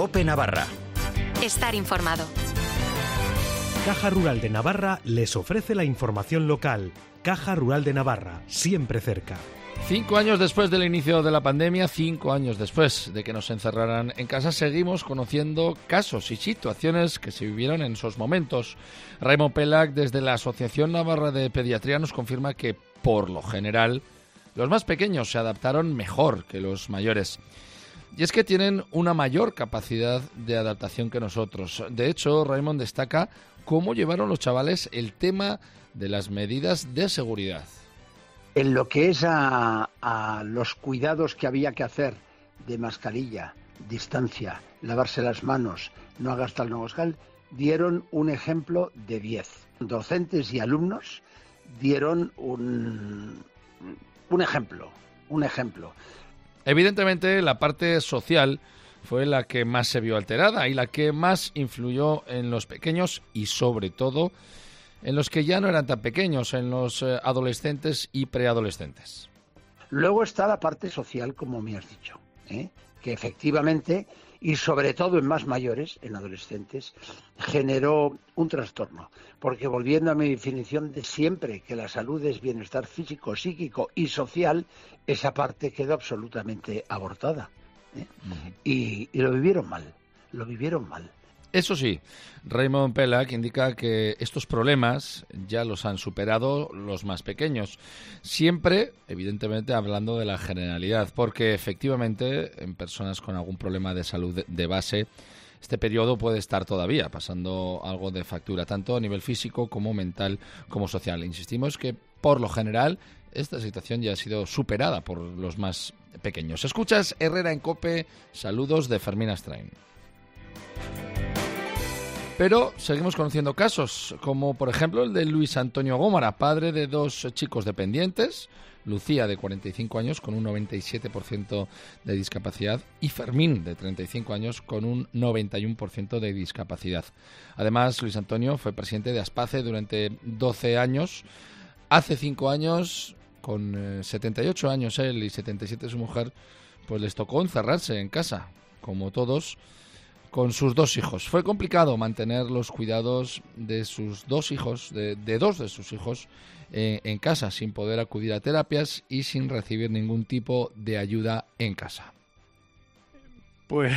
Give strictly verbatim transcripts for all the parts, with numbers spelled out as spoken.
COPE Navarra. Estar informado. Caja Rural de Navarra les ofrece la información local. Caja Rural de Navarra, siempre cerca. Cinco años después del inicio de la pandemia, cinco años después de que nos encerraran en casa, seguimos conociendo casos y situaciones que se vivieron en esos momentos. Raimon Pelac, desde la Asociación Navarra de Pediatría, nos confirma que, por lo general, los más pequeños se adaptaron mejor que los mayores. Y es que tienen una mayor capacidad de adaptación que nosotros. De hecho, Raimon destaca cómo llevaron los chavales el tema de las medidas de seguridad. En lo que es a, a los cuidados que había que hacer de mascarilla, distancia, lavarse las manos, no gastar el Novoskal, dieron un ejemplo de diez. Docentes y alumnos dieron un, un ejemplo, un ejemplo. Evidentemente, la parte social fue la que más se vio alterada y la que más influyó en los pequeños y, sobre todo, en los que ya no eran tan pequeños, en los eh, adolescentes y preadolescentes. Luego está la parte social, como me has dicho, ¿eh? que efectivamente, y sobre todo en más mayores, en adolescentes, generó un trastorno. Porque volviendo a mi definición de siempre, que la salud es bienestar físico, psíquico y social, esa parte quedó absolutamente abortada. ¿eh? Uh-huh. y, y lo vivieron mal, lo vivieron mal. Eso sí, Raimon Pelac indica que estos problemas ya los han superado los más pequeños. Siempre, evidentemente, hablando de la generalidad, porque efectivamente en personas con algún problema de salud de base, este periodo puede estar todavía pasando algo de factura, tanto a nivel físico como mental como social. Insistimos que, por lo general, esta situación ya ha sido superada por los más pequeños. Escuchas Herrera en COPE, saludos de Fermín Astrain. Pero seguimos conociendo casos, como por ejemplo el de Luis Antonio Gómara, padre de dos chicos dependientes, Lucía, de cuarenta y cinco años, con un noventa y siete por ciento de discapacidad, y Fermín, de treinta y cinco años, con un noventa y uno por ciento de discapacidad. Además, Luis Antonio fue presidente de Aspace durante doce años. Hace cinco años, con eh, setenta y ocho años él y setenta y siete su mujer, pues les tocó encerrarse en casa, como todos, con sus dos hijos. Fue complicado mantener los cuidados de sus dos hijos, de, de dos de sus hijos, eh, en casa, sin poder acudir a terapias y sin recibir ningún tipo de ayuda en casa. Pues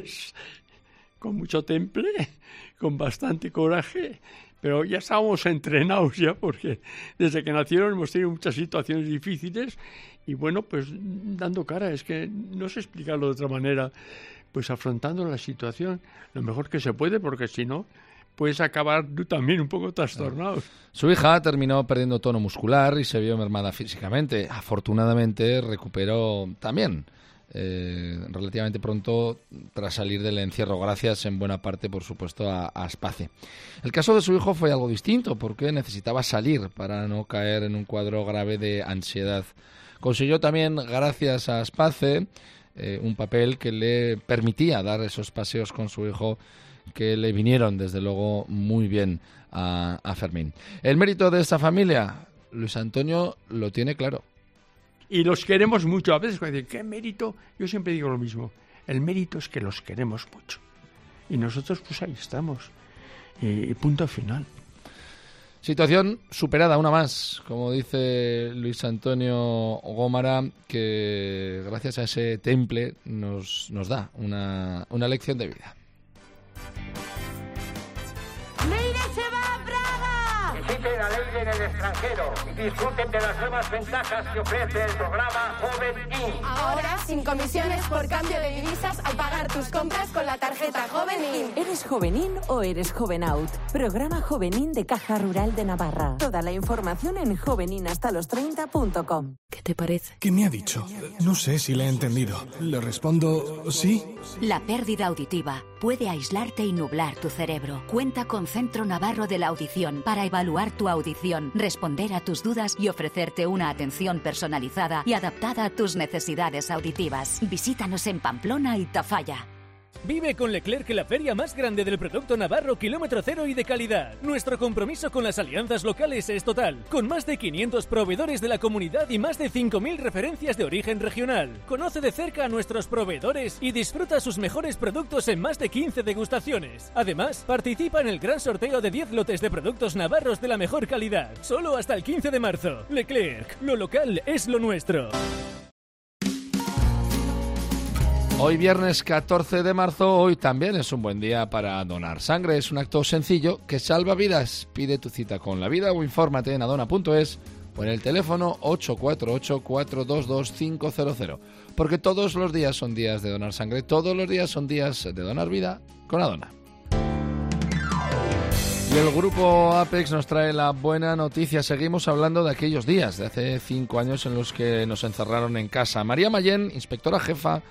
con mucho temple, con bastante coraje, pero ya estábamos entrenados ya, porque desde que nacieron hemos tenido muchas situaciones difíciles y bueno, pues dando cara, es que no sé explicarlo de otra manera. Pues afrontando la situación lo mejor que se puede, porque si no, puedes acabar tú también un poco trastornado. Su hija terminó perdiendo tono muscular y se vio mermada físicamente. Afortunadamente recuperó también eh, relativamente pronto tras salir del encierro, gracias en buena parte, por supuesto, a, a Aspace. El caso de su hijo fue algo distinto, porque necesitaba salir para no caer en un cuadro grave de ansiedad. Consiguió también, gracias a Aspace, Eh, un papel que le permitía dar esos paseos con su hijo que le vinieron, desde luego, muy bien a, a Fermín. El mérito de esta familia, Luis Antonio lo tiene claro. Y los queremos mucho. A veces cuando dicen, ¿qué mérito? Yo siempre digo lo mismo. El mérito es que los queremos mucho. Y nosotros, pues ahí estamos. Y punto final. Situación superada, una más, como dice Luis Antonio Gómara, que gracias a ese temple nos, nos da una, una lección de vida. ¡Leire se va a Praga! Visiten a Leire en el extranjero y disfruten de las nuevas ventajas que ofrece el programa Joven In. Ahora, sin comisiones por cambio de divisas al pagar tus compras con la tarjeta Joven In. ¿Eres Jovenín o eres Jovenaut? Programa Jovenín de Caja Rural de Navarra. Toda la información en jovenin hasta los treinta punto com. ¿Qué te parece? ¿Qué me ha dicho? No sé si le he entendido. Le respondo sí. La pérdida auditiva puede aislarte y nublar tu cerebro. Cuenta con Centro Navarro de la Audición para evaluar tu audición, responder a tus dudas y ofrecerte una atención personalizada y adaptada a tus necesidades auditivas. Visítanos en Pamplona y Tafalla. Vive con Leclerc la feria más grande del producto navarro kilómetro cero y de calidad. Nuestro compromiso con las alianzas locales es total, con más de quinientos proveedores de la comunidad y más de cinco mil referencias de origen regional. Conoce de cerca a nuestros proveedores y disfruta sus mejores productos en más de quince degustaciones. Además, participa en el gran sorteo de diez lotes de productos navarros de la mejor calidad. Solo hasta el quince de marzo. Leclerc, lo local es lo nuestro. Hoy viernes catorce de marzo, hoy también es un buen día para donar sangre. Es un acto sencillo que salva vidas. Pide tu cita con la vida o infórmate en adona punto es o en el teléfono ocho cuatro ocho, cuatro dos dos, cinco cero cero. Porque todos los días son días de donar sangre, todos los días son días de donar vida con Adona. Y el grupo Apex nos trae la buena noticia. Seguimos hablando de aquellos días, de hace cinco años en los que nos encerraron en casa. María Mayén, inspectora jefa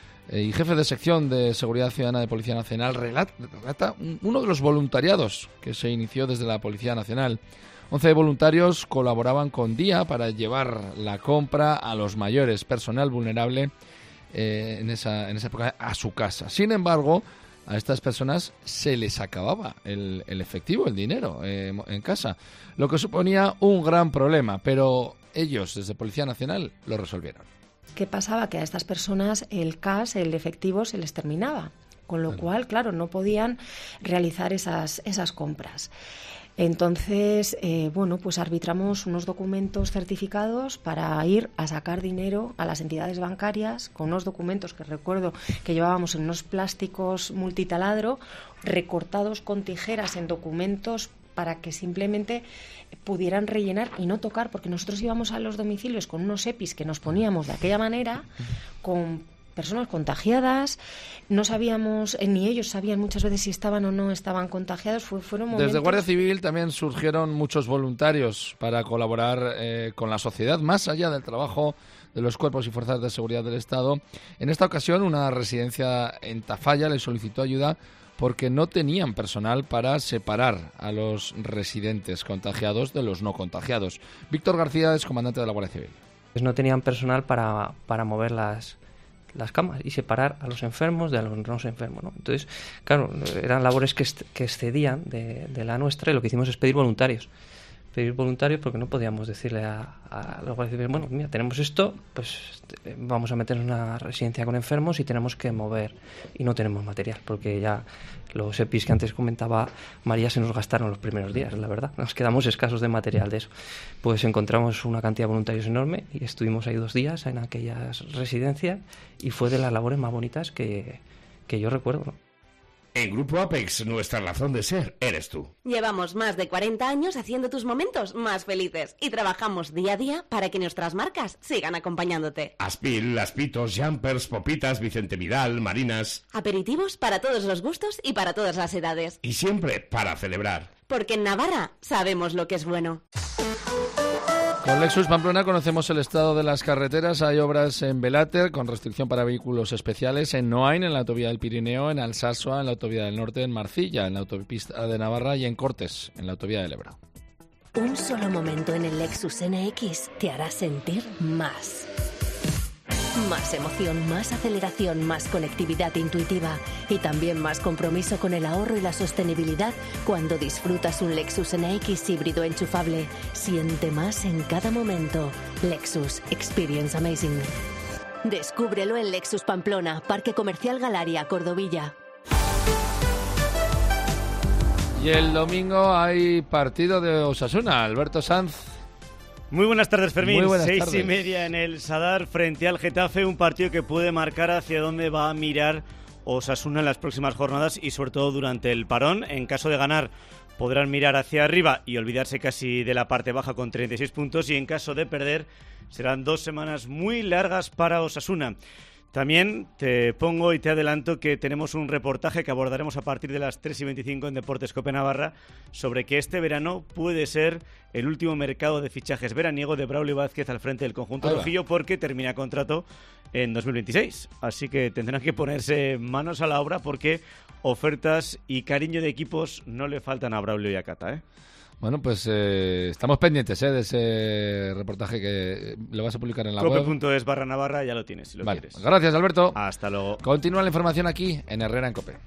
y jefe de sección de Seguridad Ciudadana de Policía Nacional, relata, relata uno de los voluntariados que se inició desde la Policía Nacional. once voluntarios colaboraban con Día para llevar la compra a los mayores, personal vulnerable eh, en, esa, en esa época, a su casa. Sin embargo, a estas personas se les acababa el, el efectivo, el dinero eh, en casa, lo que suponía un gran problema, pero ellos desde Policía Nacional lo resolvieron. ¿Qué pasaba? Que a estas personas el cash, el efectivo, se les terminaba, con lo claro. cual, claro, no podían realizar esas, esas compras. Entonces, eh, bueno, pues arbitramos unos documentos certificados para ir a sacar dinero a las entidades bancarias con unos documentos que recuerdo que llevábamos en unos plásticos multitaladro recortados con tijeras en documentos para que simplemente pudieran rellenar y no tocar, porque nosotros íbamos a los domicilios con unos EPIs que nos poníamos de aquella manera, con personas contagiadas, no sabíamos, eh, ni ellos sabían muchas veces si estaban o no estaban contagiados. Fue, fueron momentos... Desde Guardia Civil también surgieron muchos voluntarios para colaborar eh, con la sociedad, más allá del trabajo de los cuerpos y fuerzas de seguridad del Estado. En esta ocasión, una residencia en Tafalla le solicitó ayuda porque no tenían personal para separar a los residentes contagiados de los no contagiados. Víctor García es comandante de la Guardia Civil. Pues no tenían personal para, para mover las, las camas y separar a los enfermos de los no enfermos, ¿no? Entonces, claro, eran labores que, est- que excedían de, de la nuestra, y lo que hicimos es pedir voluntarios. Pedir voluntarios porque no podíamos decirle a, a los guardias civiles, bueno, mira, tenemos esto, pues vamos a meter en una residencia con enfermos y tenemos que mover, y no tenemos material, porque ya los EPIs que antes comentaba María se nos gastaron los primeros días, la verdad, nos quedamos escasos de material de eso. Pues encontramos una cantidad de voluntarios enorme y estuvimos ahí dos días en aquellas residencias y fue de las labores más bonitas que, que yo recuerdo, ¿no? En Grupo Apex, nuestra razón de ser eres tú. Llevamos más de cuarenta años haciendo tus momentos más felices y trabajamos día a día para que nuestras marcas sigan acompañándote. Aspil, Aspitos, Jumpers, Popitas, Vicente Vidal, Marinas... Aperitivos para todos los gustos y para todas las edades. Y siempre para celebrar. Porque en Navarra sabemos lo que es bueno. Con Lexus Pamplona conocemos el estado de las carreteras. Hay obras en Beláter con restricción para vehículos especiales, en Noain, en la autovía del Pirineo, en Alsasua, en la autovía del Norte, en Marcilla, en la autopista de Navarra, y en Cortes, en la autovía del Ebro. Un solo momento en el Lexus N X te hará sentir más. Más emoción, más aceleración, más conectividad intuitiva y también más compromiso con el ahorro y la sostenibilidad cuando disfrutas un Lexus N X híbrido enchufable. Siente más en cada momento. Lexus. Experience amazing. Descúbrelo en Lexus Pamplona, Parque Comercial Galaria, Cordovilla. Y el domingo hay partido de Osasuna. Alberto Sanz. Muy buenas tardes, Fermín. Muy buenas Seis tardes. y media en el Sadar frente al Getafe, un partido que puede marcar hacia dónde va a mirar Osasuna en las próximas jornadas y sobre todo durante el parón. En caso de ganar, podrán mirar hacia arriba y olvidarse casi de la parte baja con treinta y seis puntos, y en caso de perder serán dos semanas muy largas para Osasuna. También te pongo y te adelanto que tenemos un reportaje que abordaremos a partir de las tres y veinticinco en Deportes Cope Navarra sobre que este verano puede ser el último mercado de fichajes veraniego de Braulio Vázquez al frente del conjunto rojillo, porque termina contrato en dos mil veintiséis. Así que tendrán que ponerse manos a la obra porque ofertas y cariño de equipos no le faltan a Braulio y a Cata, ¿eh? Bueno, pues eh, estamos pendientes eh, de ese reportaje que lo vas a publicar en la cope web. cope punto es barra Navarra, ya lo tienes, si lo vale. quieres. Gracias, Alberto. Hasta luego. Continúa la información aquí en Herrera en COPE.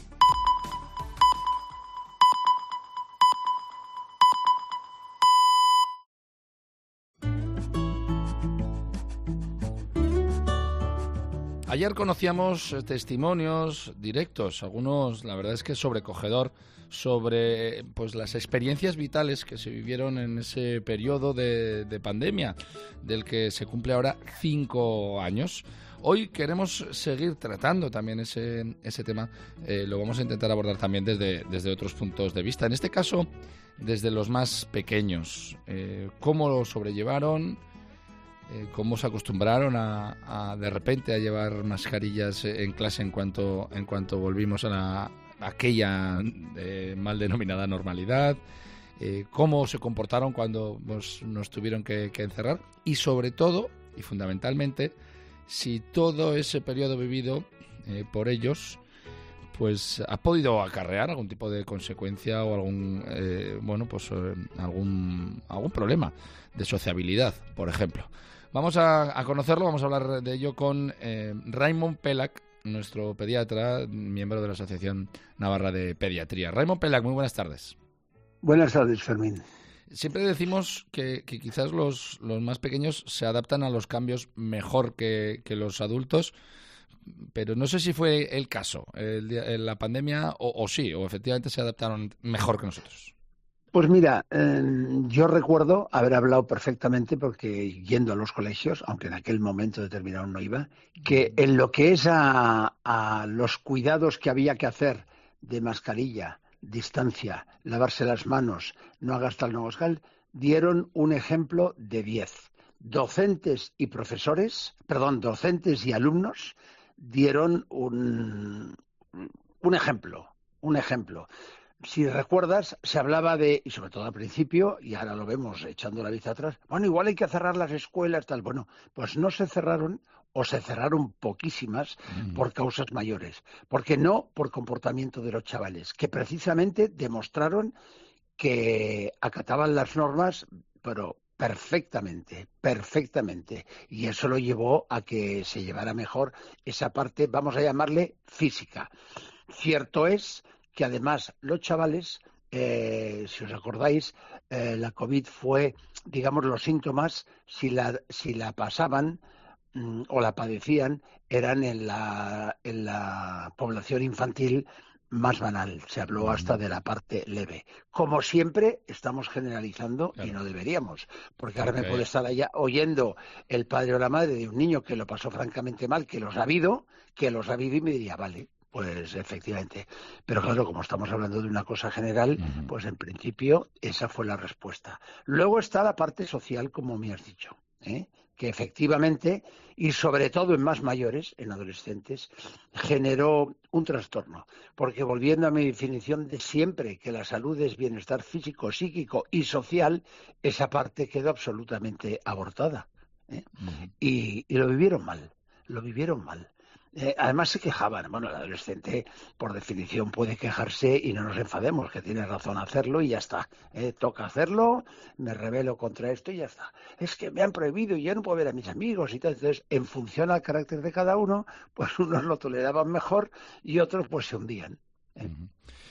Ayer conocíamos testimonios directos, algunos, la verdad es que sobrecogedor, sobre pues las experiencias vitales que se vivieron en ese periodo de, de pandemia, del que se cumple ahora cinco años. Hoy queremos seguir tratando también ese, ese tema, eh, lo vamos a intentar abordar también desde, desde otros puntos de vista. En este caso, desde los más pequeños, eh, cómo lo sobrellevaron, eh, cómo se acostumbraron a, a de repente a llevar mascarillas en clase en cuanto, en cuanto volvimos a la aquella eh, mal denominada normalidad, eh, cómo se comportaron cuando pues, nos tuvieron que, que encerrar y sobre todo y fundamentalmente si todo ese periodo vivido eh, por ellos pues ha podido acarrear algún tipo de consecuencia o algún eh, bueno pues eh, algún algún problema de sociabilidad, por ejemplo. Vamos a, a conocerlo, vamos a hablar de ello con eh, Raimon Pelac, nuestro pediatra, miembro de la Asociación Navarra de Pediatría. Raimon Pelac, muy buenas tardes. Buenas tardes, Fermín. Siempre decimos que, que quizás los, los más pequeños se adaptan a los cambios mejor que, que los adultos, pero no sé si fue el caso el, el, la pandemia o, o sí, o efectivamente se adaptaron mejor que nosotros. Pues mira, eh, yo recuerdo haber hablado perfectamente, porque yendo a los colegios, aunque en aquel momento determinado no iba, que en lo que es a, a los cuidados que había que hacer de mascarilla, distancia, lavarse las manos, no hagas tal, no hagas tal, dieron un ejemplo de diez. Docentes y profesores, perdón, docentes y alumnos dieron un, un ejemplo, un ejemplo. Si recuerdas, se hablaba de, y sobre todo al principio, y ahora lo vemos echando la vista atrás, bueno, igual hay que cerrar las escuelas, tal. Bueno, pues no se cerraron, o se cerraron poquísimas mm. por causas mayores, porque no por comportamiento de los chavales, que precisamente demostraron que acataban las normas, pero perfectamente, perfectamente, y eso lo llevó a que se llevara mejor esa parte, vamos a llamarle física. Cierto es que además los chavales, eh, si os acordáis, eh, la COVID fue, digamos, los síntomas, si la, si la pasaban mmm, o la padecían, eran en la, en la población infantil más banal. Se habló hasta de la parte leve. Como siempre, estamos generalizando claro. Y no deberíamos, porque ahora okay. me puede estar allá oyendo el padre o la madre de un niño que lo pasó francamente mal, que lo ha sabido, que lo ha sabido y me diría, vale, pues efectivamente. Pero claro, como estamos hablando de una cosa general, uh-huh. pues en principio esa fue la respuesta. Luego está la parte social, como me has dicho, ¿eh? que efectivamente, y sobre todo en más mayores, en adolescentes, generó un trastorno. Porque volviendo a mi definición de siempre, que la salud es bienestar físico, psíquico y social, esa parte quedó absolutamente abortada. ¿eh? Uh-huh. y, y lo vivieron mal, lo vivieron mal. Eh, además se quejaban. Bueno, el adolescente por definición puede quejarse y no nos enfademos, que tiene razón hacerlo y ya está. Eh, toca hacerlo, me rebelo contra esto y ya está. Es que me han prohibido y yo no puedo ver a mis amigos y tal. Entonces, en función al carácter de cada uno, pues unos lo toleraban mejor y otros pues se hundían. ¿eh? Uh-huh.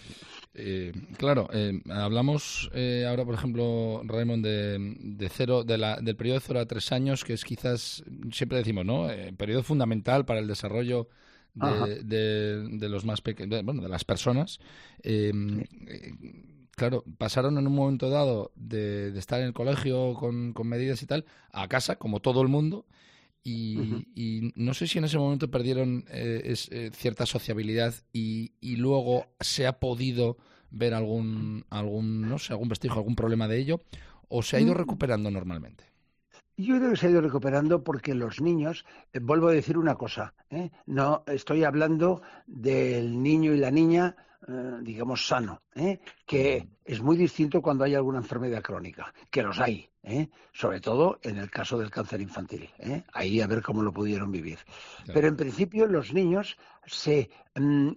Eh, claro, eh, hablamos eh, ahora, por ejemplo, Raimon, de, de cero, de la, del periodo de cero a tres años, que es quizás, siempre decimos, ¿no? Eh, periodo fundamental para el desarrollo de, de, de los más pequeños, bueno, de las personas. Eh, eh, claro, pasaron en un momento dado de, de estar en el colegio con, con medidas y tal, a casa, como todo el mundo. Y, uh-huh. y no sé si en ese momento perdieron eh, es, eh, cierta sociabilidad y, y luego se ha podido ver algún, algún, no sé, algún vestigio, algún problema de ello, o se ha ido recuperando normalmente. Yo creo que se ha ido recuperando porque los niños, eh, vuelvo a decir una cosa, ¿eh? no estoy hablando del niño y la niña, eh, digamos, sano, ¿eh? que es muy distinto cuando hay alguna enfermedad crónica, que los hay, ¿eh? sobre todo en el caso del cáncer infantil, ¿eh? ahí a ver cómo lo pudieron vivir. Claro. Pero en principio los niños se... Mmm,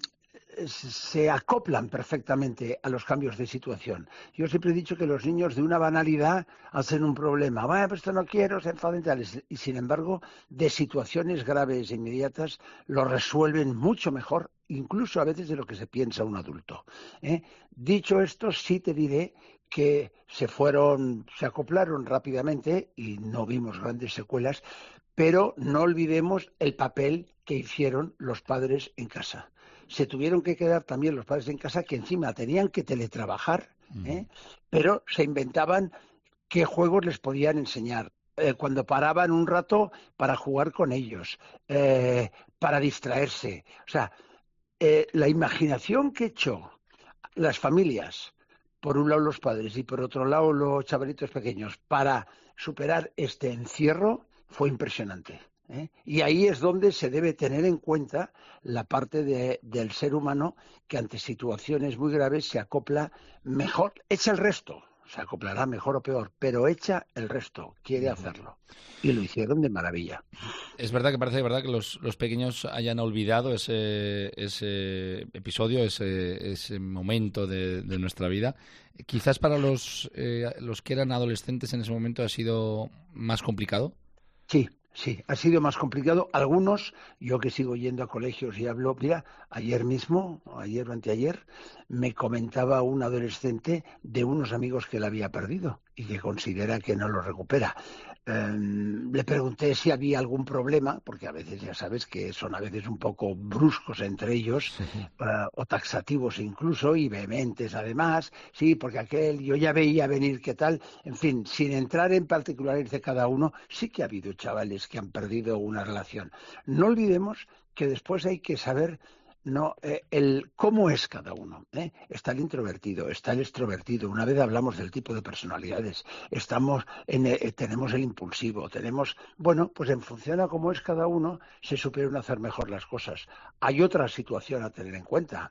se acoplan perfectamente a los cambios de situación. Yo siempre he dicho que los niños de una banalidad hacen un problema. Vaya, pues esto no quiero, se enfadan tales. Y sin embargo, de situaciones graves e inmediatas lo resuelven mucho mejor, incluso a veces de lo que se piensa un adulto. ¿eh? Dicho esto, sí te diré que se fueron, se acoplaron rápidamente y no vimos grandes secuelas, pero no olvidemos el papel que hicieron los padres en casa. Se tuvieron que quedar también los padres en casa, que encima tenían que teletrabajar, ¿eh? pero se inventaban qué juegos les podían enseñar, eh, cuando paraban un rato para jugar con ellos, eh, para distraerse. O sea, eh, la imaginación que echó las familias, por un lado los padres y por otro lado los chavalitos pequeños, para superar este encierro, fue impresionante. ¿Eh? Y ahí es donde se debe tener en cuenta la parte de, del ser humano que ante situaciones muy graves se acopla mejor, echa el resto, se acoplará mejor o peor, pero echa el resto, quiere hacerlo. Y lo hicieron de maravilla. Es verdad que parece verdad que los, los pequeños hayan olvidado ese, ese episodio, ese, ese momento de, de nuestra vida. Quizás para los, eh, los que eran adolescentes en ese momento ha sido más complicado. Sí. Sí, ha sido más complicado. Algunos, yo que sigo yendo a colegios y hablo, mira, ayer mismo, ayer o anteayer, me comentaba un adolescente de unos amigos que él había perdido y que considera que no lo recupera. Eh, le pregunté si había algún problema, porque a veces ya sabes que son a veces un poco bruscos entre ellos, sí. uh, o taxativos incluso, y vehementes además, sí, porque aquel yo ya veía venir qué tal, en fin, sin entrar en particulares de cada uno, sí que ha habido chavales que han perdido una relación. No olvidemos que después hay que saber no eh, el cómo es cada uno. ¿eh? Está el introvertido, está el extrovertido. Una vez hablamos del tipo de personalidades. Estamos en eh, tenemos el impulsivo, tenemos bueno, pues en función a cómo es cada uno se supieron hacer mejor las cosas. Hay otra situación a tener en cuenta.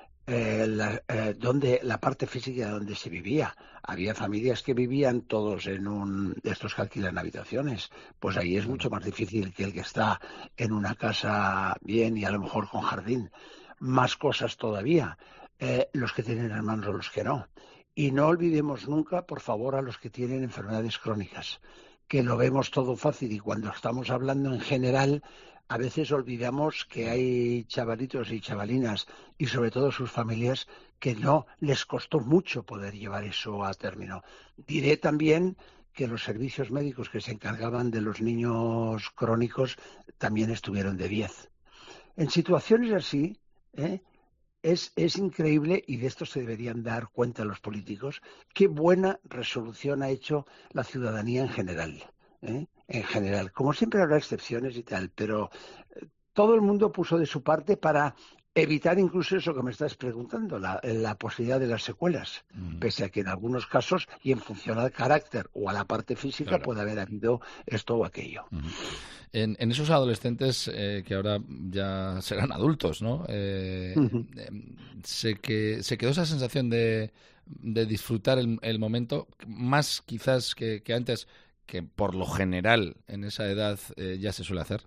Eh, la, eh, donde la parte física donde se vivía, había familias que vivían todos en un de estos que alquilan habitaciones, pues ahí es mucho más difícil que el que está en una casa bien y a lo mejor con jardín. Más cosas todavía, eh, los que tienen hermanos o los que no. Y no olvidemos nunca, por favor, a los que tienen enfermedades crónicas, que lo vemos todo fácil y cuando estamos hablando en general a veces olvidamos que hay chavalitos y chavalinas y sobre todo sus familias que no les costó mucho poder llevar eso a término. Diré también que los servicios médicos que se encargaban de los niños crónicos también estuvieron de diez. En situaciones así, ¿eh? es, es increíble, y de esto se deberían dar cuenta los políticos, qué buena resolución ha hecho la ciudadanía en general. ¿Eh? En general, como siempre habrá excepciones y tal, pero eh, todo el mundo puso de su parte para evitar incluso eso que me estás preguntando, la, la posibilidad de las secuelas, mm. pese a que en algunos casos y en función al carácter o a la parte física claro. puede haber habido esto o aquello. Mm. En, en esos adolescentes eh, que ahora ya serán adultos, ¿no? Eh, uh-huh. eh, se, que, se quedó esa sensación de, de disfrutar el, el momento, más quizás que, que antes, que por lo general en esa edad eh, ya se suele hacer.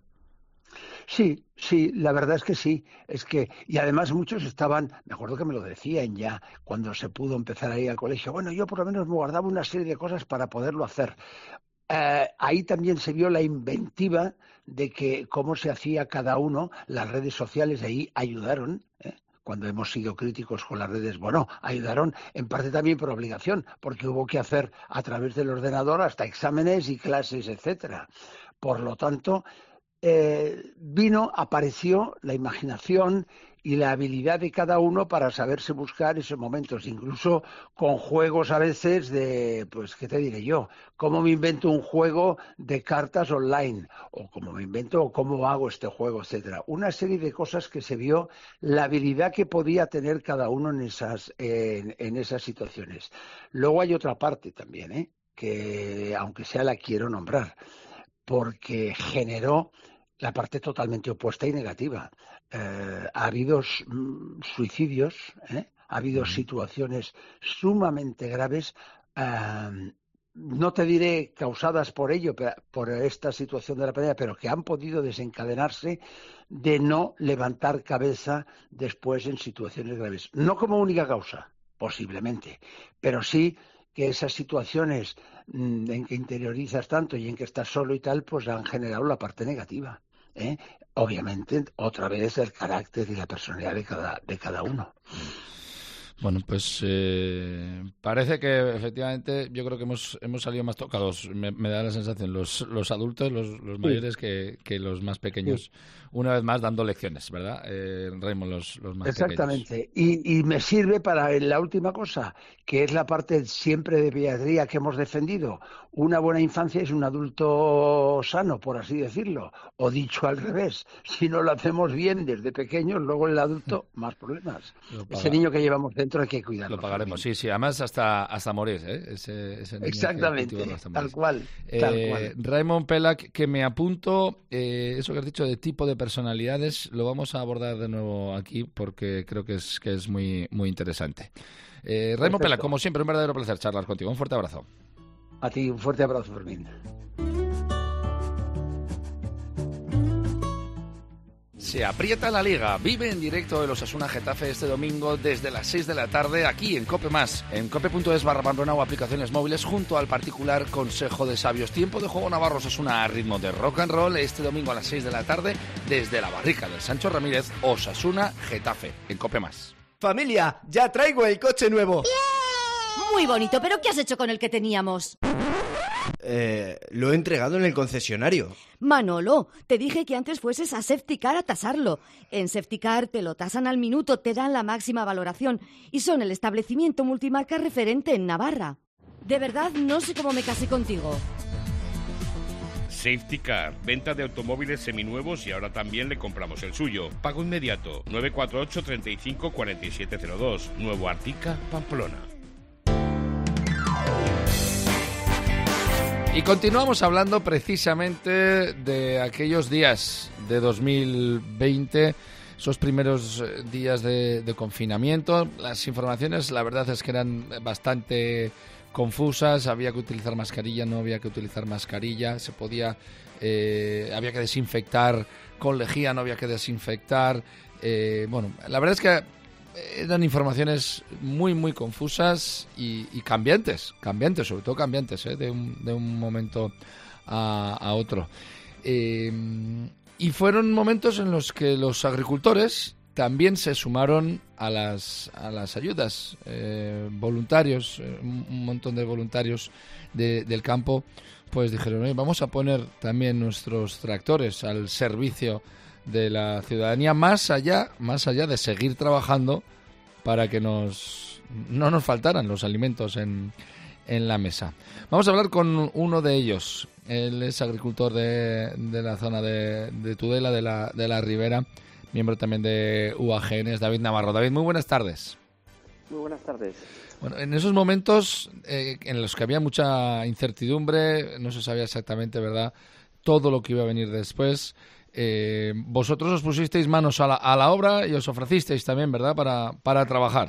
Sí, sí, la verdad es que sí. Es que, y además muchos estaban, me acuerdo que me lo decían ya cuando se pudo empezar a ir al colegio, bueno, yo por lo menos me guardaba una serie de cosas para poderlo hacer. Eh, ahí también se vio la inventiva de que cómo se hacía cada uno, las redes sociales ahí ayudaron, ¿eh? Cuando hemos sido críticos con las redes, bueno, ayudaron en parte también por obligación, porque hubo que hacer a través del ordenador hasta exámenes y clases, etcétera. Por lo tanto, eh, vino, apareció la imaginación y la habilidad de cada uno para saberse buscar esos momentos, incluso con juegos a veces de, pues, ¿qué te diré yo? ¿Cómo me invento un juego de cartas online? O cómo me invento, o cómo hago este juego, etcétera. Una serie de cosas que se vio, la habilidad que podía tener cada uno en esas, en, en esas situaciones. Luego hay otra parte también, ¿eh? Que aunque sea la quiero nombrar, porque generó la parte totalmente opuesta y negativa. Eh, ha habido mm, suicidios, ¿eh? Ha habido situaciones sumamente graves, eh, no te diré causadas por ello, por esta situación de la pandemia, pero que han podido desencadenarse de no levantar cabeza después en situaciones graves. No como única causa, posiblemente, pero sí que esas situaciones mmm, en que interiorizas tanto y en que estás solo y tal, pues han generado la parte negativa, ¿eh? Obviamente, otra vez el carácter y la personalidad de cada, de cada uno. Bueno, pues eh, parece que efectivamente yo creo que hemos hemos salido más tocados, me, me da la sensación, los los adultos, los, los mayores sí. que, que los más pequeños. Sí. Una vez más dando lecciones, ¿verdad, eh, Raymond, los, los más Exactamente. pequeños? Exactamente, y, y me sirve para la última cosa, que es la parte siempre de pediatría que hemos defendido. Una buena infancia es un adulto sano, por así decirlo, o dicho al revés. Si no lo hacemos bien desde pequeños, luego el adulto, más problemas. Ese niño que llevamos dentro hay que cuidarlo. Lo pagaremos, sí, sí, además hasta hasta morir, ¿eh? Ese, ese niño Exactamente, que tal cual, eh, tal cual. Raymond Pelac, que me apunto, eh, eso que has dicho de tipo de personalidades, lo vamos a abordar de nuevo aquí porque creo que es que es muy muy interesante. Eh, Raymond Pelac, como siempre, un verdadero placer charlar contigo. Un fuerte abrazo. A ti, un fuerte abrazo, Fermín. Se aprieta la liga. Vive en directo el Osasuna Getafe este domingo desde las seis de la tarde aquí en Cope Más, en cope.es barra Pamplona o aplicaciones móviles junto al particular Consejo de Sabios. Tiempo de juego Navarro Osasuna a ritmo de rock and roll este domingo a las seis de la tarde desde la barrica del Sancho Ramírez. Osasuna Getafe en Cope Más. Familia, ya traigo el coche nuevo. ¡Bien! Muy bonito, pero ¿qué has hecho con el que teníamos? Eh, lo he entregado en el concesionario. Manolo, te dije que antes fueses a Safetycar a tasarlo. En Safetycar te lo tasan al minuto, te dan la máxima valoración y son el establecimiento multimarca referente en Navarra. De verdad, no sé cómo me casé contigo. Safetycar, venta de automóviles seminuevos y ahora también le compramos el suyo. Pago inmediato, nueve cuatro ocho, treinta y cinco, cuarenta y siete cero dos. Nuevo Artica, Pamplona. Y continuamos hablando precisamente de aquellos días de dos mil veinte, esos primeros días de, de confinamiento. Las informaciones, la verdad es que eran bastante confusas. Había que utilizar mascarilla, no había que utilizar mascarilla. Se podía, eh, había que desinfectar con lejía, no había que desinfectar. Eh, bueno, la verdad es que eran informaciones muy, muy confusas y, y cambiantes, cambiantes, sobre todo cambiantes, ¿eh? de, un, de un momento a, a otro. Eh, y fueron momentos en los que los agricultores también se sumaron a las, a las ayudas, eh, voluntarios, eh, un, un montón de voluntarios de, del campo, pues dijeron, oye, vamos a poner también nuestros tractores al servicio de la ciudadanía, más allá, más allá de seguir trabajando para que nos no nos faltaran los alimentos en, en la mesa. Vamos a hablar con uno de ellos. Él es agricultor de, de la zona de, de Tudela, de la, de la Ribera, miembro también de U A G N, es David Navarro. David, muy buenas tardes. Muy buenas tardes. Bueno, en esos momentos eh, en los que había mucha incertidumbre, no se sabía exactamente, ¿verdad?, todo lo que iba a venir después. Eh, vosotros os pusisteis manos a la, a la obra y os ofrecisteis también, ¿verdad?, para, para trabajar.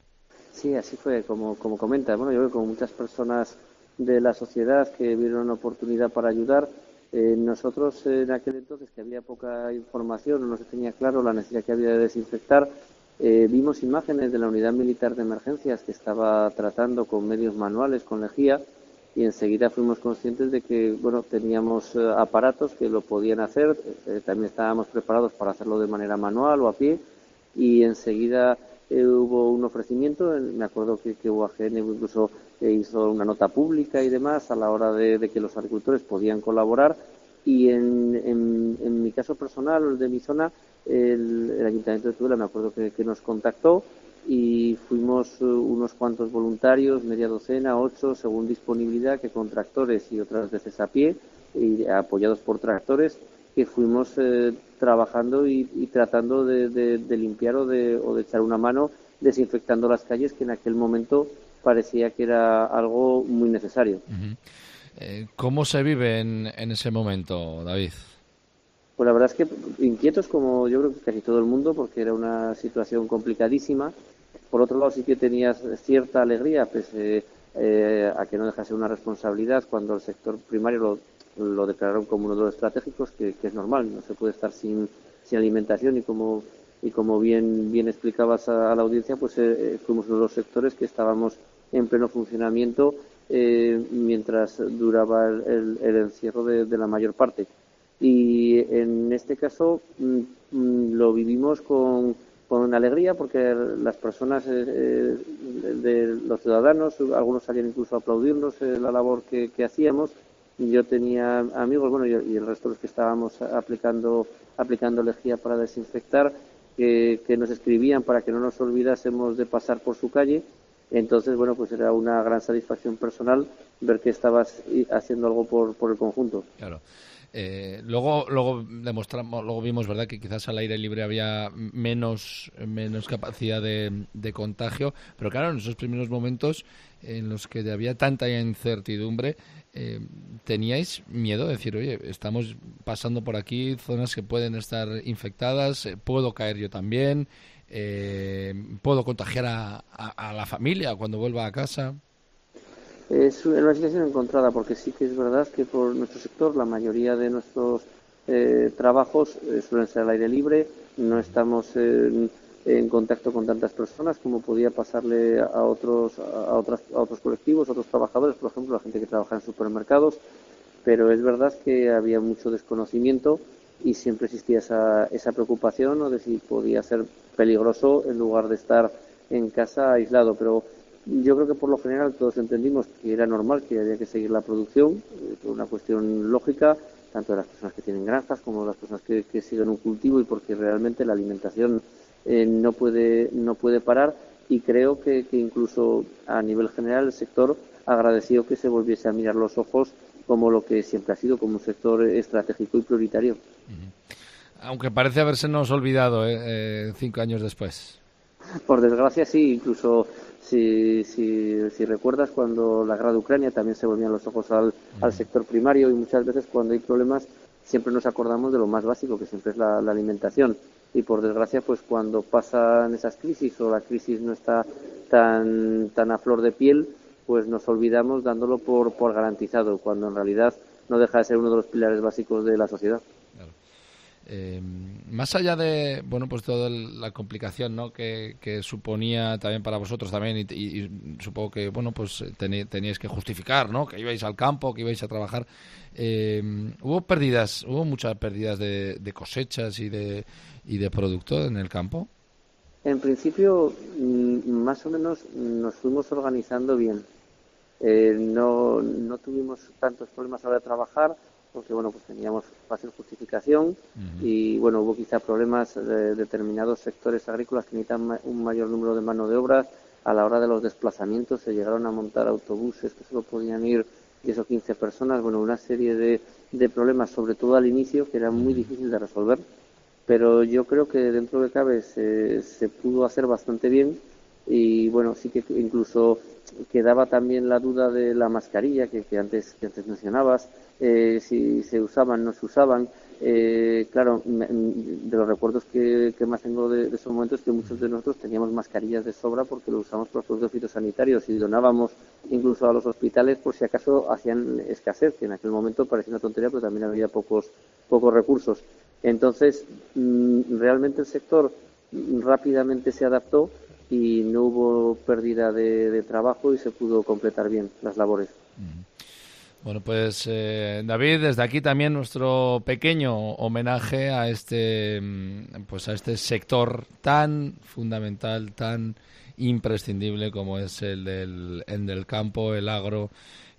Sí, así fue, como, como comentas. Bueno, yo creo que como muchas personas de la sociedad que vieron una oportunidad para ayudar, eh, nosotros en aquel entonces, que había poca información, no se tenía claro la necesidad que había de desinfectar, eh, vimos imágenes de la unidad militar de emergencias que estaba tratando con medios manuales, con lejía, y enseguida fuimos conscientes de que bueno teníamos eh, aparatos que lo podían hacer, eh, también estábamos preparados para hacerlo de manera manual o a pie, y enseguida eh, hubo un ofrecimiento. Me acuerdo que, que U A G N incluso eh, hizo una nota pública y demás a la hora de, de que los agricultores podían colaborar, y en, en, en mi caso personal, de mi zona, el, el Ayuntamiento de Tudela me acuerdo que, que nos contactó, y fuimos uh, unos cuantos voluntarios, media docena, ocho, según disponibilidad, que con tractores y otras veces a pie, y apoyados por tractores, que fuimos eh, trabajando y, y tratando de, de, de limpiar o de, o de echar una mano desinfectando las calles, que en aquel momento parecía que era algo muy necesario. Uh-huh. eh, ¿Cómo se vive en, en ese momento, David? Pues la verdad es que inquietos, como yo creo que casi todo el mundo, porque era una situación complicadísima. Por otro lado, sí que tenías cierta alegría, pues, eh, eh, a que no dejase una responsabilidad cuando el sector primario lo, lo declararon como uno de los estratégicos, que, que es normal, no se puede estar sin, sin alimentación y como y como bien bien explicabas a, a la audiencia, pues eh, fuimos uno de los sectores que estábamos en pleno funcionamiento eh, mientras duraba el, el, el encierro de, de la mayor parte. Y en este caso mm, mm, lo vivimos con, con alegría porque las personas, eh, de los ciudadanos, algunos salían incluso a aplaudirnos eh, la labor que, que hacíamos. Yo tenía amigos, bueno, yo, y el resto de los que estábamos aplicando aplicando lejía para desinfectar, que, que nos escribían para que no nos olvidásemos de pasar por su calle. Entonces, bueno, pues era una gran satisfacción personal ver que estabas haciendo algo por, por el conjunto. Claro. Eh, luego, luego demostramos, luego vimos, verdad, que quizás al aire libre había menos, menos capacidad de, de contagio, pero claro, en esos primeros momentos en los que había tanta incertidumbre, eh, ¿teníais miedo de decir, oye, estamos pasando por aquí zonas que pueden estar infectadas, eh, puedo caer yo también, eh, puedo contagiar a, a, a la familia cuando vuelva a casa? Es una situación encontrada, porque sí que es verdad que por nuestro sector la mayoría de nuestros eh, trabajos eh, suelen ser al aire libre, no estamos en, en contacto con tantas personas como podía pasarle a otros a otras a otros colectivos, a otros trabajadores, por ejemplo, la gente que trabaja en supermercados, pero es verdad que había mucho desconocimiento y siempre existía esa, esa preocupación, ¿no?, de si podía ser peligroso en lugar de estar en casa aislado, pero yo creo que por lo general todos entendimos que era normal, que había que seguir la producción, eh, por una cuestión lógica, tanto de las personas que tienen granjas como de las personas que, que siguen un cultivo, y porque realmente la alimentación eh, no puede no puede parar, y creo que, que incluso a nivel general el sector agradeció que se volviese a mirar los ojos como lo que siempre ha sido, como un sector estratégico y prioritario. Uh-huh. Aunque parece habérsenos olvidado eh, eh, cinco años después. Por desgracia sí, incluso si, si, si recuerdas cuando la guerra de Ucrania también se volvían los ojos al, al sector primario, y muchas veces cuando hay problemas siempre nos acordamos de lo más básico, que siempre es la, la alimentación, y por desgracia pues cuando pasan esas crisis o la crisis no está tan, tan a flor de piel, pues nos olvidamos dándolo por, por garantizado, cuando en realidad no deja de ser uno de los pilares básicos de la sociedad. Claro. Eh, más allá de, bueno, pues toda la complicación, ¿no?, que, que suponía también para vosotros también, y, y, y supongo que, bueno, pues teníais que justificar, ¿no?, que ibais al campo, que ibais a trabajar. Eh, ¿Hubo pérdidas, hubo muchas pérdidas de, de cosechas y de, y de producto en el campo? En principio, más o menos nos fuimos organizando bien. Eh, no, no tuvimos tantos problemas a la hora de trabajar, porque bueno, pues teníamos fácil justificación. Uh-huh. Y bueno, hubo quizá problemas de determinados sectores agrícolas que necesitan ma- un mayor número de mano de obra. A la hora de los desplazamientos se llegaron a montar autobuses que solo podían ir diez o quince personas. Bueno, una serie de, de problemas, sobre todo al inicio, que era muy difícil de resolver, pero yo creo que dentro de cabe se, se pudo hacer bastante bien. Y bueno, sí que incluso quedaba también la duda de la mascarilla que, que antes que antes mencionabas, eh, si se usaban, no se usaban. Eh, claro, me, de los recuerdos que, que más tengo de, de esos momentos, que muchos de nosotros teníamos mascarillas de sobra porque lo usamos por los productos fitosanitarios y donábamos incluso a los hospitales por si acaso hacían escasez, que en aquel momento parecía una tontería, pero también había pocos pocos recursos. Entonces, mmm, realmente el sector rápidamente se adaptó y no hubo pérdida de, de trabajo y se pudo completar bien las labores. Bueno, pues eh, David, desde aquí también nuestro pequeño homenaje a este, pues a este sector tan fundamental, tan imprescindible como es el del, el del campo, el agro,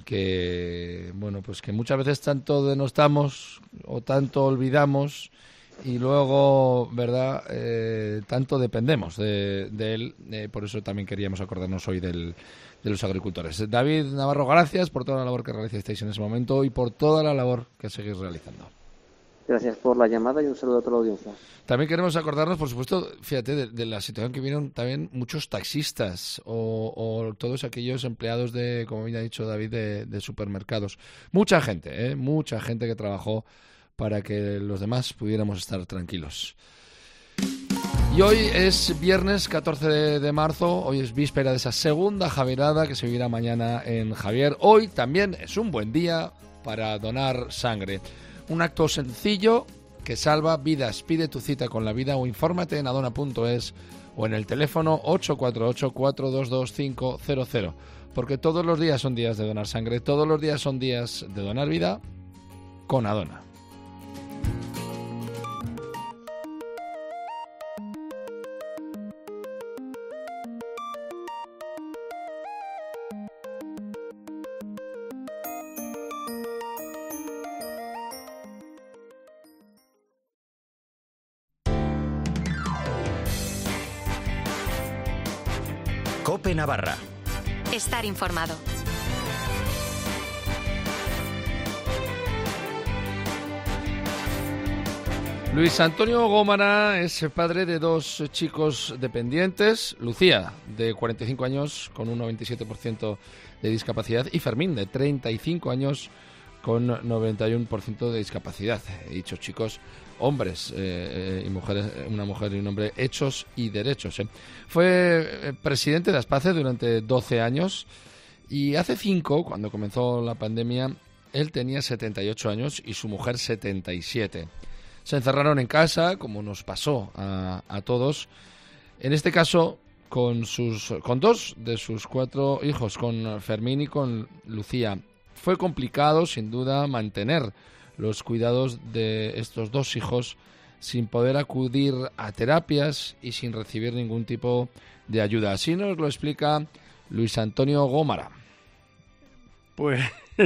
que bueno, pues que muchas veces tanto denostamos o tanto olvidamos. Y luego, ¿verdad?, eh, tanto dependemos de, de él, eh, por eso también queríamos acordarnos hoy del, de los agricultores. David Navarro, gracias por toda la labor que realizasteis en ese momento y por toda la labor que seguís realizando. Gracias por la llamada y un saludo a toda la audiencia. También queremos acordarnos, por supuesto, fíjate, de, de la situación que vieron también muchos taxistas o, o todos aquellos empleados de, como bien ha dicho David, de, de supermercados. Mucha gente, ¿eh? Mucha gente que trabajó para que los demás pudiéramos estar tranquilos. Y hoy es viernes catorce de marzo, hoy es víspera de esa segunda Javierada que se vivirá mañana en Javier. Hoy también es un buen día para donar sangre. Un acto sencillo que salva vidas. Pide tu cita con la vida o infórmate en adona punto es o en el teléfono ocho cuatro ocho, cuatro dos dos, cinco cero cero. Porque todos los días son días de donar sangre, todos los días son días de donar vida con Adona. COPE Navarra. Estar informado. Luis Antonio Gómara es padre de dos chicos dependientes, Lucía, de cuarenta y cinco años, con un noventa y siete por ciento de discapacidad, y Fermín, de treinta y cinco años, con noventa y uno por ciento de discapacidad. He dicho chicos, hombres eh, y mujeres, una mujer y un hombre hechos y derechos. ¿eh? Fue presidente de Aspace durante doce años y hace cinco, cuando comenzó la pandemia, él tenía setenta y ocho años y su mujer setenta y siete. Se encerraron en casa, como nos pasó a, a todos. En este caso, con, sus, con dos de sus cuatro hijos, con Fermín y con Lucía. Fue complicado, sin duda, mantener los cuidados de estos dos hijos sin poder acudir a terapias y sin recibir ningún tipo de ayuda. Así nos lo explica Luis Antonio Gómara. Pues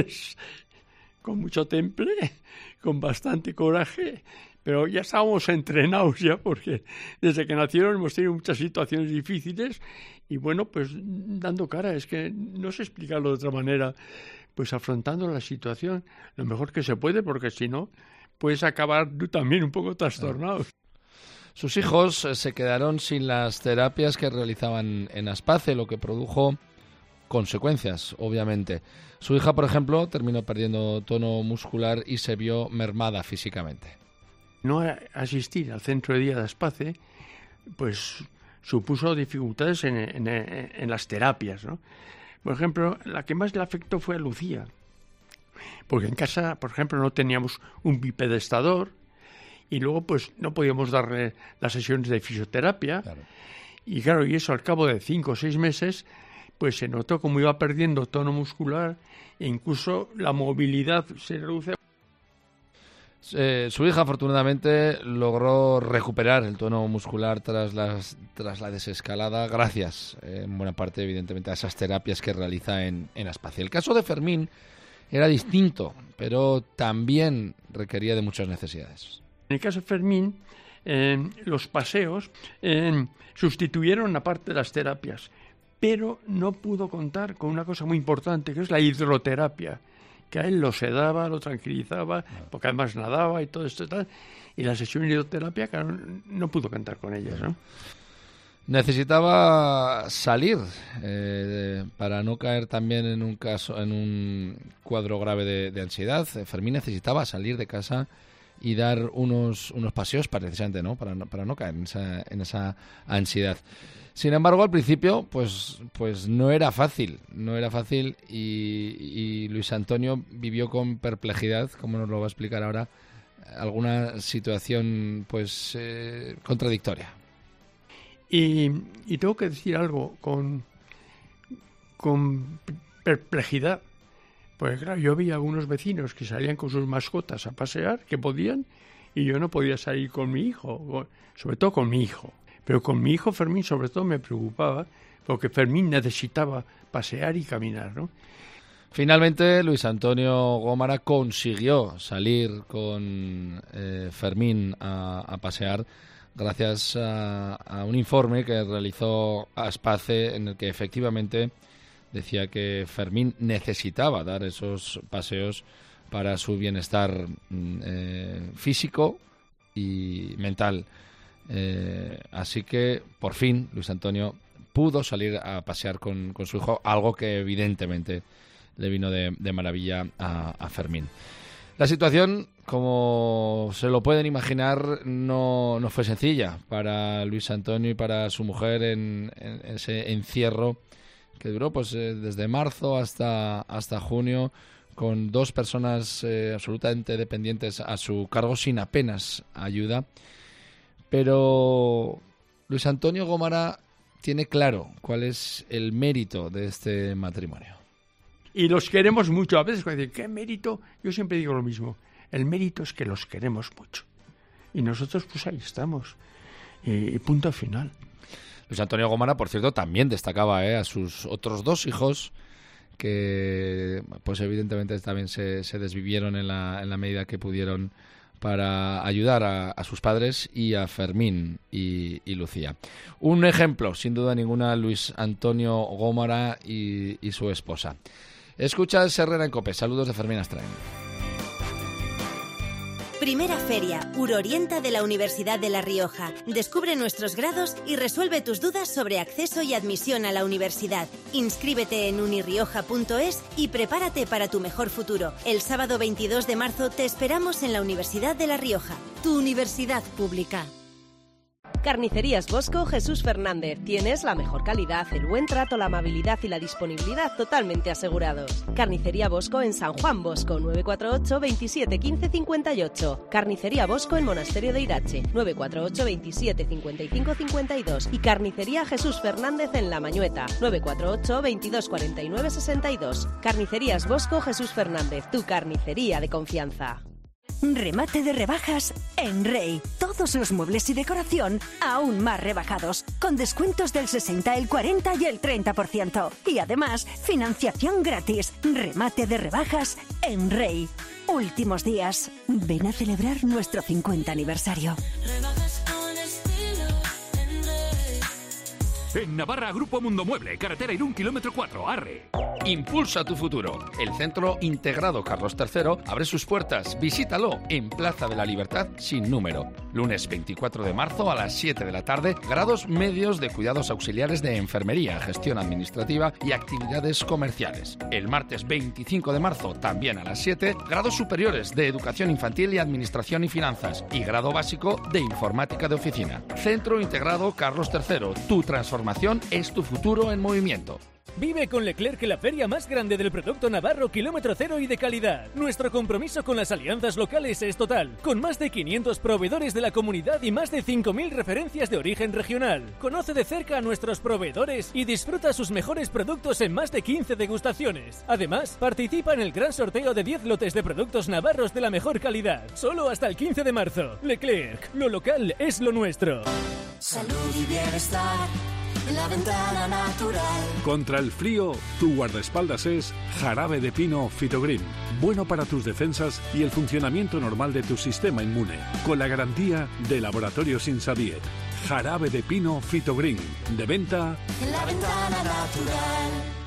con mucho temple, con bastante coraje, pero ya estábamos entrenados ya, porque desde que nacieron hemos tenido muchas situaciones difíciles y bueno, pues dando cara, es que no sé explicarlo de otra manera, pues afrontando la situación lo mejor que se puede, porque si no, puedes acabar tú también un poco trastornado. Sus hijos se quedaron sin las terapias que realizaban en Aspace, lo que produjo consecuencias, obviamente. Su hija, por ejemplo, terminó perdiendo tono muscular y se vio mermada físicamente. No asistir al centro de día de Aspace, pues supuso dificultades en, en, en las terapias, ¿no? Por ejemplo, la que más le afectó fue a Lucía, porque en casa, por ejemplo, no teníamos un bipedestador y luego pues no podíamos darle las sesiones de fisioterapia. Claro. Y claro, y eso al cabo de cinco o seis meses, pues se notó como iba perdiendo tono muscular e incluso la movilidad se reduce. Eh, su hija, afortunadamente, logró recuperar el tono muscular tras, las, tras la desescalada, gracias, eh, en buena parte, evidentemente, a esas terapias que realiza en, en Aspace. El caso de Fermín era distinto, pero también requería de muchas necesidades. En el caso de Fermín, eh, los paseos eh, sustituyeron una parte de las terapias, pero no pudo contar con una cosa muy importante, que es la hidroterapia, que a él lo sedaba, lo tranquilizaba, porque además nadaba y todo esto y tal, y la sesión de hidroterapia, claro, no pudo cantar con ellas, ¿no? Necesitaba salir eh, para no caer también en un caso, en un cuadro grave de, de ansiedad. Fermín necesitaba salir de casa y dar unos, unos paseos, precisamente, ¿no? Para no, para no caer en esa, en esa ansiedad. Sin embargo, al principio, pues, pues no era fácil, no era fácil y, y Luis Antonio vivió con perplejidad, como nos lo va a explicar ahora, alguna situación, pues, eh, contradictoria. Y, y tengo que decir algo con, con perplejidad, porque claro, yo vi a algunos vecinos que salían con sus mascotas a pasear, que podían, y yo no podía salir con mi hijo, sobre todo con mi hijo. Pero con mi hijo Fermín sobre todo me preocupaba, porque Fermín necesitaba pasear y caminar, ¿no? Finalmente, Luis Antonio Gómara consiguió salir con eh, Fermín a, a pasear gracias a, a un informe que realizó Aspace, en el que efectivamente decía que Fermín necesitaba dar esos paseos para su bienestar eh, físico y mental. Eh, así que, por fin, Luis Antonio pudo salir a pasear con, con su hijo, algo que evidentemente le vino de, de maravilla a, a Fermín. La situación, como se lo pueden imaginar, no, no fue sencilla para Luis Antonio y para su mujer en, en ese encierro que duró pues eh, desde marzo hasta, hasta junio, con dos personas eh, absolutamente dependientes a su cargo, sin apenas ayuda. Pero Luis Antonio Gómara tiene claro cuál es el mérito de este matrimonio. Y los queremos mucho. A veces cuando dicen, ¿qué mérito? Yo siempre digo lo mismo. El mérito es que los queremos mucho. Y nosotros pues ahí estamos. Y, y punto final. Luis Antonio Gómara, por cierto, también destacaba eh, a sus otros dos hijos, que pues evidentemente también se, se desvivieron en la, en la medida que pudieron para ayudar a, a sus padres y a Fermín y, y Lucía. Un ejemplo, sin duda ninguna, Luis Antonio Gómara y, y su esposa. Escuchas Herrera en COPE. Saludos de Fermín Astrain. Primera Feria Urorienta de la Universidad de La Rioja. Descubre nuestros grados y resuelve tus dudas sobre acceso y admisión a la universidad. Inscríbete en unirioja punto es y prepárate para tu mejor futuro. El sábado veintidós de marzo te esperamos en la Universidad de La Rioja, tu universidad pública. Carnicerías Bosco Jesús Fernández. Tienes la mejor calidad, el buen trato, la amabilidad y la disponibilidad totalmente asegurados. Carnicería Bosco en San Juan Bosco, nueve cuatro ocho, veintisiete, quince, cincuenta y ocho. Carnicería Bosco en Monasterio de Irache, nueve cuatro ocho, veintisiete, cincuenta y cinco, cincuenta y dos. Y Carnicería Jesús Fernández en La Mañueta, nueve cuatro ocho, veintidós, cuarenta y nueve, sesenta y dos. Carnicerías Bosco Jesús Fernández, tu carnicería de confianza. Remate de rebajas en Rey. Todos los muebles y decoración aún más rebajados, con descuentos del sesenta, el cuarenta y el treinta por ciento. Y además, financiación gratis. Remate de rebajas en Rey. Últimos días. Ven a celebrar nuestro cincuenta aniversario. En Navarra, Grupo Mundo Mueble, carretera Irún, kilómetro cuatro, Arre. Impulsa tu futuro. El Centro Integrado Carlos tercero abre sus puertas. Visítalo en Plaza de la Libertad sin número. Lunes veinticuatro de marzo a las siete de la tarde, grados medios de cuidados auxiliares de enfermería, gestión administrativa y actividades comerciales. El martes veinticinco de marzo, también a las siete, grados superiores de educación infantil y administración y finanzas. Y grado básico de informática de oficina. Centro Integrado Carlos tercero. Tu transformación es tu futuro en movimiento. Vive con Leclerc la feria más grande del producto navarro kilómetro cero y de calidad. Nuestro compromiso con las alianzas locales es total, con más de quinientos proveedores de la comunidad y más de cinco mil referencias de origen regional. Conoce de cerca a nuestros proveedores y disfruta sus mejores productos en más de quince degustaciones. Además, participa en el gran sorteo de diez lotes de productos navarros de la mejor calidad, solo hasta el quince de marzo. Leclerc, lo local es lo nuestro. Salud y bienestar. La Ventana Natural. Contra el frío, tu guardaespaldas es Jarabe de Pino Fitogreen. Bueno para tus defensas y el funcionamiento normal de tu sistema inmune. Con la garantía de Laboratorios Insabiet. Jarabe de Pino Fitogreen. De venta en La Ventana Natural.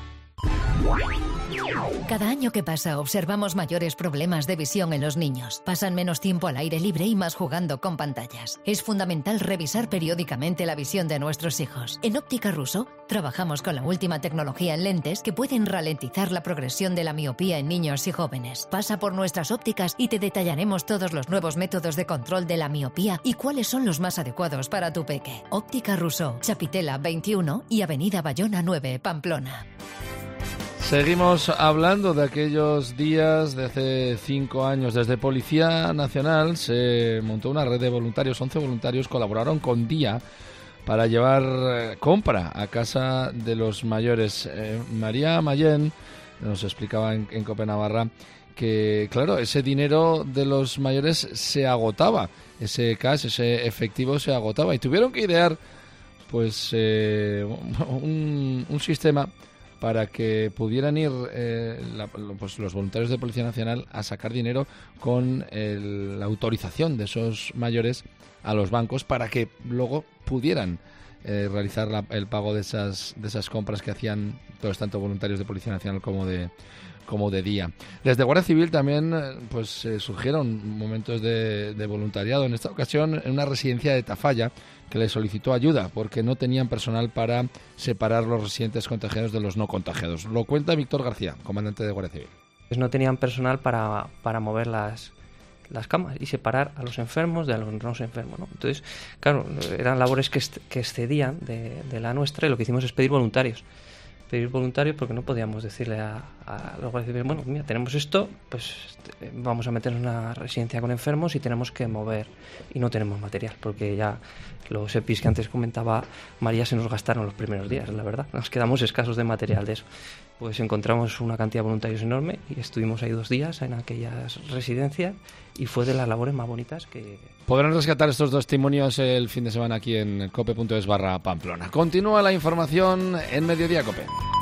Cada año que pasa observamos mayores problemas de visión en los niños. Pasan menos tiempo al aire libre y más jugando con pantallas. Es fundamental revisar periódicamente la visión de nuestros hijos. En Óptica Russo trabajamos con la última tecnología en lentes que pueden ralentizar la progresión de la miopía en niños y jóvenes. Pasa por nuestras ópticas y te detallaremos todos los nuevos métodos de control de la miopía y cuáles son los más adecuados para tu peque. Óptica Russo, Chapitela veintiuno y Avenida Bayona nueve, Pamplona. Seguimos hablando de aquellos días de hace cinco años. Desde Policía Nacional se montó una red de voluntarios. once voluntarios colaboraron con Día para llevar eh, compra a casa de los mayores. Eh, María Mayén nos explicaba en, en COPE Navarra que, claro, ese dinero de los mayores se agotaba. Ese cash, ese efectivo se agotaba. Y tuvieron que idear pues eh, un, un sistema para que pudieran ir eh, la, pues los voluntarios de Policía Nacional a sacar dinero con el, la autorización de esos mayores a los bancos para que luego pudieran eh, realizar la, el pago de esas de esas compras que hacían todos, tanto voluntarios de Policía Nacional como de como de Día. Desde Guardia Civil también pues eh, surgieron momentos de, de voluntariado. En esta ocasión en una residencia de Tafalla, que le solicitó ayuda porque no tenían personal para separar los residentes contagiados de los no contagiados. Lo cuenta Víctor García, comandante de Guardia Civil. Pues no tenían personal para, para mover las, las camas y separar a los enfermos de los no enfermos, ¿no? Entonces, claro, eran labores que, est- que excedían de, de la nuestra, y lo que hicimos es pedir voluntarios. Pedir voluntarios porque no podíamos decirle a, a los guardias civiles, bueno, mira, tenemos esto, pues vamos a meternos en una residencia con enfermos y tenemos que mover, y no tenemos material, porque ya los E P Is que antes comentaba María se nos gastaron los primeros días, la verdad, nos quedamos escasos de material de eso. Pues encontramos una cantidad de voluntarios enorme y estuvimos ahí dos días en aquellas residencias, y fue de las labores más bonitas que... Podrán rescatar estos dos testimonios el fin de semana aquí en cope punto es barra Pamplona. Continúa la información en Mediodía Cope.